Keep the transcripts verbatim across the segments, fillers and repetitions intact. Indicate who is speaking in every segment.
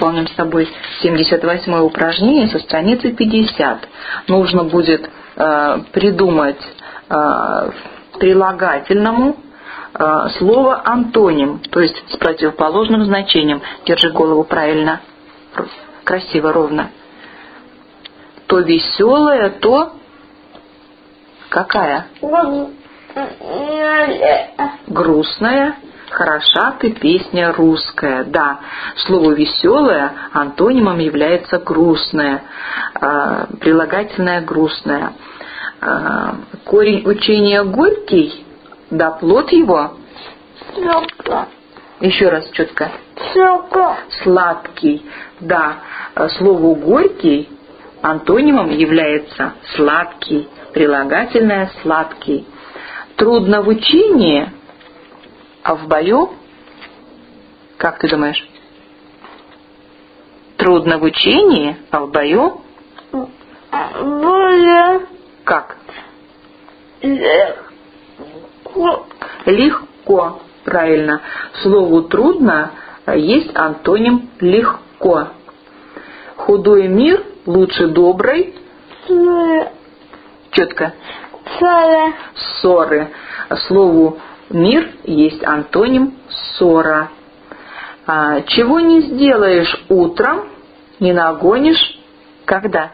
Speaker 1: выполним с тобой семьдесят восьмое упражнение со страницы пятьдесят. Нужно будет э, придумать э, прилагательному э, слово антоним, то есть с противоположным значением. Держи голову правильно, красиво, ровно. То веселая, то какая? Грустная. Хороша ты песня русская. Да, слово веселая антонимом является грустная, э, прилагательное грустное. Э, корень учения горький, да, плод его.
Speaker 2: Сладко.
Speaker 1: Еще раз четко.
Speaker 2: Сладко.
Speaker 1: Сладкий. Да, слову горький антонимом является сладкий, прилагательное сладкий. Трудно в учении, а в бою, как ты думаешь? Трудно в учении, а в бою?
Speaker 2: Более.
Speaker 1: Как?
Speaker 2: Легко.
Speaker 1: Легко, правильно. Слову трудно есть антоним легко. Худой мир лучше доброй.
Speaker 2: Ссоры.
Speaker 1: Четко.
Speaker 2: Ссоры.
Speaker 1: Ссоры. Слову мир есть антоним ссора. А, чего не сделаешь утром, не нагонишь когда?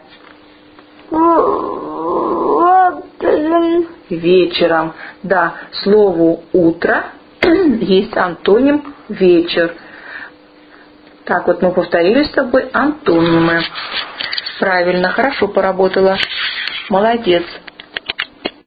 Speaker 2: Вот.
Speaker 1: Вечером. Да, слову утро есть антоним вечер. Так вот мы повторили с тобой антонимы. Правильно, хорошо поработала. Молодец.